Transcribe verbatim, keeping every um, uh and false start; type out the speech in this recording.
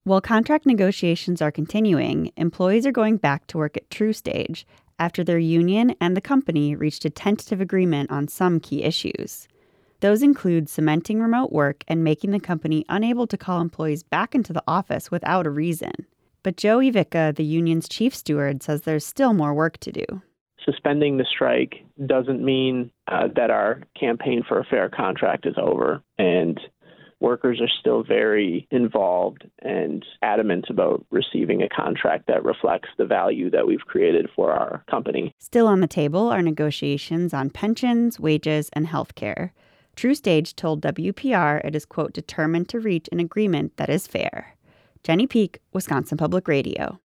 While contract negotiations are continuing, employees are going back to work at TruStage after their union and the company reached a tentative agreement on some key issues. Those include cementing remote work and making the company unable to call employees back into the office without a reason. But Joe Ivica, the union's chief steward, says there's still more work to do. Suspending the strike doesn't mean uh, that our campaign for a fair contract is over, and workers are still very involved and adamant about receiving a contract that reflects the value that we've created for our company. Still on the table are negotiations on pensions, wages, and health care. TruStage told W P R it is, quote, determined to reach an agreement that is fair. Jenny Peak, Wisconsin Public Radio.